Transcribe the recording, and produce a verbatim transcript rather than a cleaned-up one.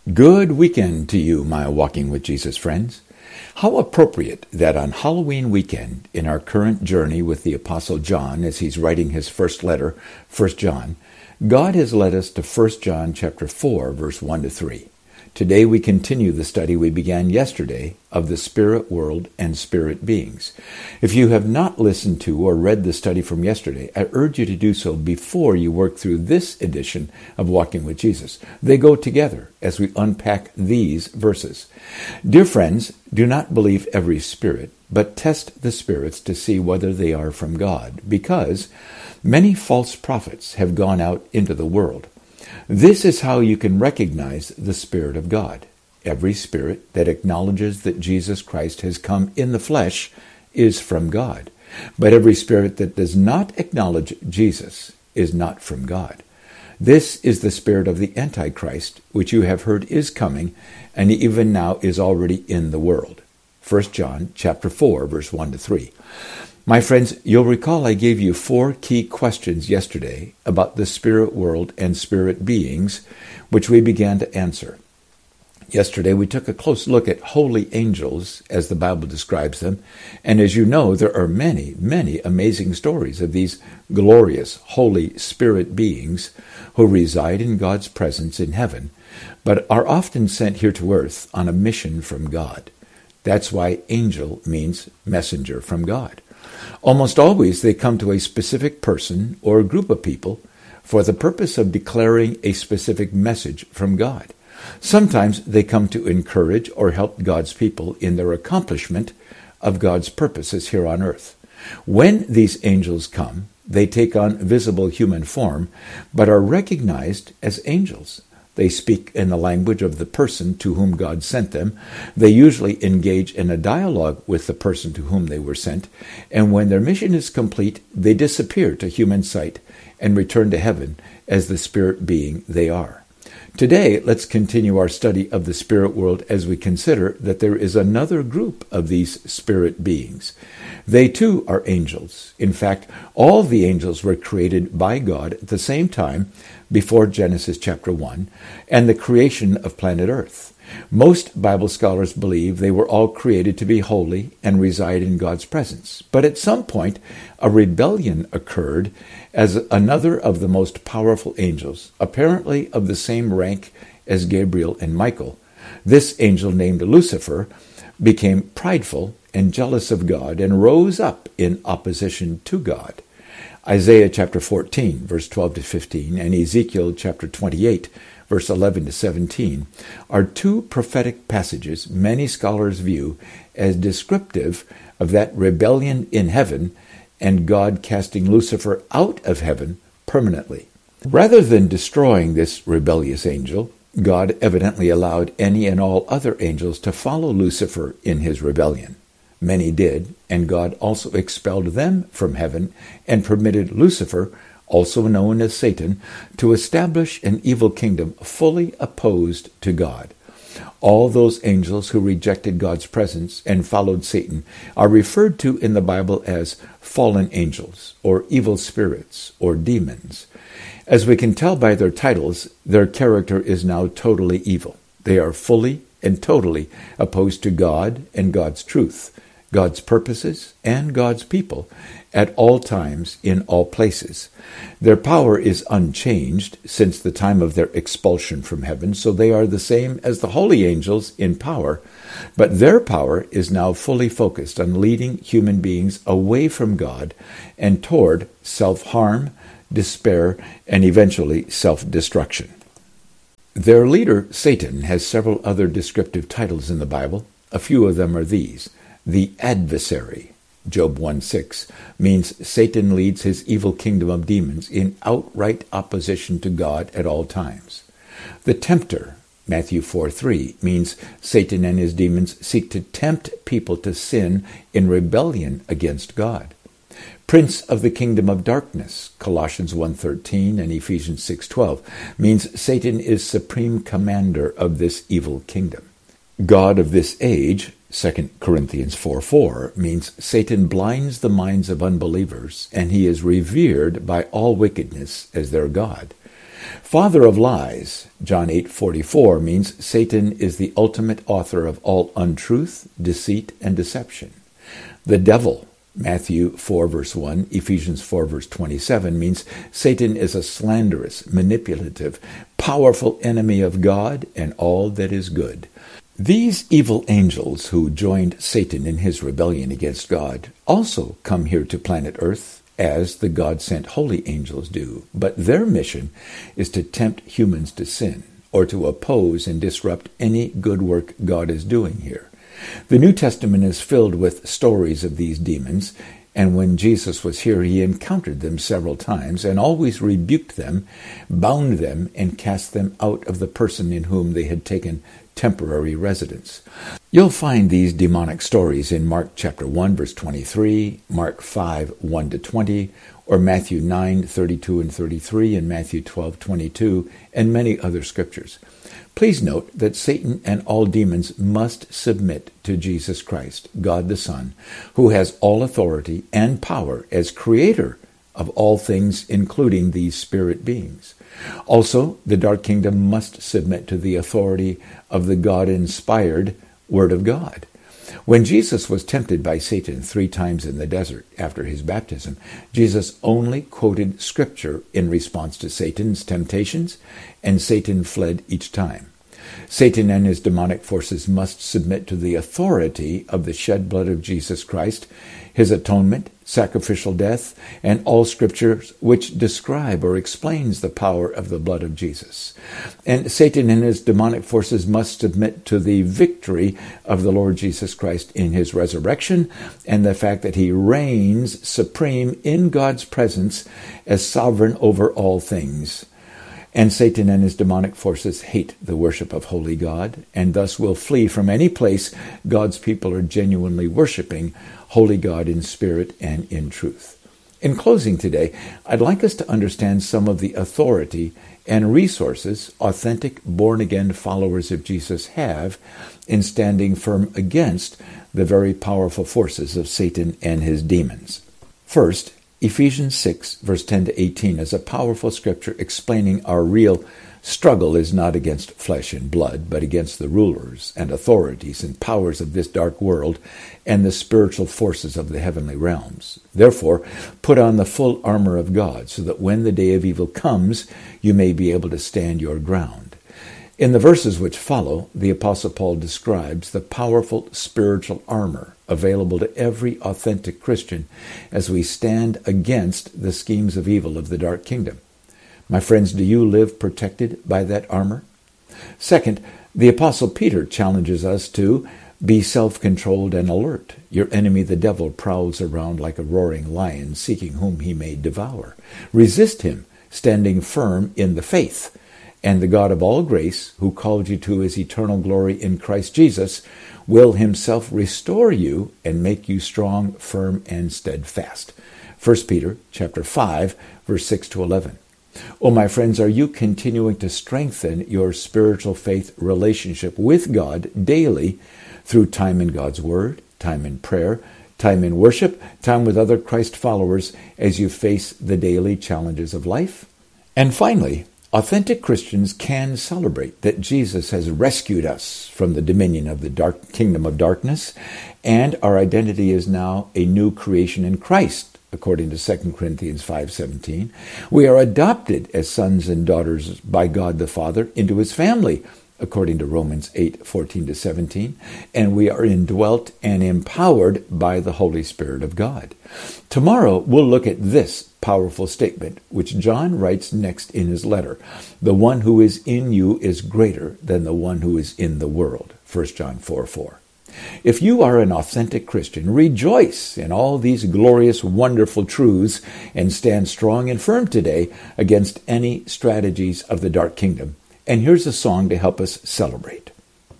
Good weekend to you, my Walking with Jesus friends. How appropriate that on Halloween weekend, in our current journey with the Apostle John as he's writing his first letter, First John, God has led us to First John chapter four, verse one to three. Today we continue the study we began yesterday of the spirit world and spirit beings. If you have not listened to or read the study from yesterday, I urge you to do so before you work through this edition of Walking with Jesus. They go together as we unpack these verses. Dear friends, do not believe every spirit, but test the spirits to see whether they are from God, because many false prophets have gone out into the world. This is how you can recognize the Spirit of God. Every spirit that acknowledges that Jesus Christ has come in the flesh is from God. But every spirit that does not acknowledge Jesus is not from God. This is the spirit of the Antichrist, which you have heard is coming, and even now is already in the world. First John chapter four, verse one to three. My friends, you'll recall I gave you four key questions yesterday about the spirit world and spirit beings, which we began to answer. Yesterday we took a close look at holy angels, as the Bible describes them, and as you know, there are many, many amazing stories of these glorious, holy spirit beings who reside in God's presence in heaven, but are often sent here to earth on a mission from God. That's why angel means messenger from God. Almost always they come to a specific person or a group of people for the purpose of declaring a specific message from God. Sometimes they come to encourage or help God's people in their accomplishment of God's purposes here on earth. When these angels come, they take on visible human form, but are recognized as angels. They speak in the language of the person to whom God sent them. They usually engage in a dialogue with the person to whom they were sent, and when their mission is complete, they disappear to human sight and return to heaven as the spirit being they are. Today, let's continue our study of the spirit world as we consider that there is another group of these spirit beings. They too are angels. In fact, all the angels were created by God at the same time before Genesis chapter one and the creation of planet Earth. Most Bible scholars believe they were all created to be holy and reside in God's presence. But at some point, a rebellion occurred as another of the most powerful angels, apparently of the same rank as Gabriel and Michael. This angel, named Lucifer, became prideful and jealous of God and rose up in opposition to God. Isaiah chapter fourteen, verse twelve to fifteen, and Ezekiel chapter twenty-eight, verse eleven to seventeen, are two prophetic passages many scholars view as descriptive of that rebellion in heaven and God casting Lucifer out of heaven permanently. Rather than destroying this rebellious angel, God evidently allowed any and all other angels to follow Lucifer in his rebellion. Many did, and God also expelled them from heaven and permitted Lucifer, also known as Satan, to establish an evil kingdom fully opposed to God. All those angels who rejected God's presence and followed Satan are referred to in the Bible as fallen angels, or evil spirits, or demons. As we can tell by their titles, their character is now totally evil. They are fully and totally opposed to God and God's truth, God's purposes, and God's people at all times, in all places. Their power is unchanged since the time of their expulsion from heaven, so they are the same as the holy angels in power, but their power is now fully focused on leading human beings away from God and toward self-harm, despair, and eventually self-destruction. Their leader, Satan, has several other descriptive titles in the Bible. A few of them are these. The adversary, Job one six, means Satan leads his evil kingdom of demons in outright opposition to God at all times. The tempter, Matthew four three, means Satan and his demons seek to tempt people to sin in rebellion against God. Prince of the kingdom of darkness, Colossians one thirteen and Ephesians six twelve, means Satan is supreme commander of this evil kingdom. God of this age, Second Corinthians four four, means Satan blinds the minds of unbelievers, and he is revered by all wickedness as their god. Father of lies, John eight forty-four, means Satan is the ultimate author of all untruth, deceit, and deception. The devil, Matthew four verse one, Ephesians four verse twenty-seven, means Satan is a slanderous, manipulative, powerful enemy of God and all that is good. These evil angels who joined Satan in his rebellion against God also come here to planet Earth as the God-sent holy angels do, but their mission is to tempt humans to sin or to oppose and disrupt any good work God is doing here. The New Testament is filled with stories of these demons, and when Jesus was here, he encountered them several times and always rebuked them, bound them, and cast them out of the person in whom they had taken temporary residence. You'll find these demonic stories in Mark chapter one, verse twenty-three, Mark five, one to twenty, or Matthew nine, thirty-two and thirty-three, and Matthew twelve, twenty-two, and many other scriptures. Please note that Satan and all demons must submit to Jesus Christ, God the Son, who has all authority and power as creator of all things, including these spirit beings. Also, the dark kingdom must submit to the authority of the God-inspired Word of God. When Jesus was tempted by Satan three times in the desert after his baptism, Jesus only quoted Scripture in response to Satan's temptations, and Satan fled each time. Satan and his demonic forces must submit to the authority of the shed blood of Jesus Christ, his atonement, sacrificial death, and all scriptures which describe or explains the power of the blood of Jesus. And Satan and his demonic forces must submit to the victory of the Lord Jesus Christ in his resurrection and the fact that he reigns supreme in God's presence as sovereign over all things. And Satan and his demonic forces hate the worship of holy God, and thus will flee from any place God's people are genuinely worshiping holy God in spirit and in truth. In closing today, I'd like us to understand some of the authority and resources authentic born-again followers of Jesus have in standing firm against the very powerful forces of Satan and his demons. First, Ephesians six, verse ten to eighteen is a powerful scripture explaining our real struggle is not against flesh and blood, but against the rulers and authorities and powers of this dark world and the spiritual forces of the heavenly realms. Therefore, put on the full armor of God, so that when the day of evil comes, you may be able to stand your ground. In the verses which follow, the Apostle Paul describes the powerful spiritual armor available to every authentic Christian as we stand against the schemes of evil of the dark kingdom. My friends, do you live protected by that armor? Second, the Apostle Peter challenges us to be self-controlled and alert. Your enemy, the devil, prowls around like a roaring lion, seeking whom he may devour. Resist him, standing firm in the faith. And the God of all grace, who called you to his eternal glory in Christ Jesus, will himself restore you and make you strong, firm, and steadfast. First Peter chapter five, verse six to eleven. Oh, my friends, are you continuing to strengthen your spiritual faith relationship with God daily through time in God's Word, time in prayer, time in worship, time with other Christ followers as you face the daily challenges of life? And finally, authentic Christians can celebrate that Jesus has rescued us from the dominion of the dark kingdom of darkness, and our identity is now a new creation in Christ, according to Second Corinthians five seventeen. We are adopted as sons and daughters by God the Father into his family, according to Romans eight fourteen to seventeen, and we are indwelt and empowered by the Holy Spirit of God. Tomorrow we'll look at this powerful statement, which John writes next in his letter. The one who is in you is greater than the one who is in the world. First John four four. If you are an authentic Christian, rejoice in all these glorious, wonderful truths and stand strong and firm today against any strategies of the dark kingdom. And here's a song to help us celebrate.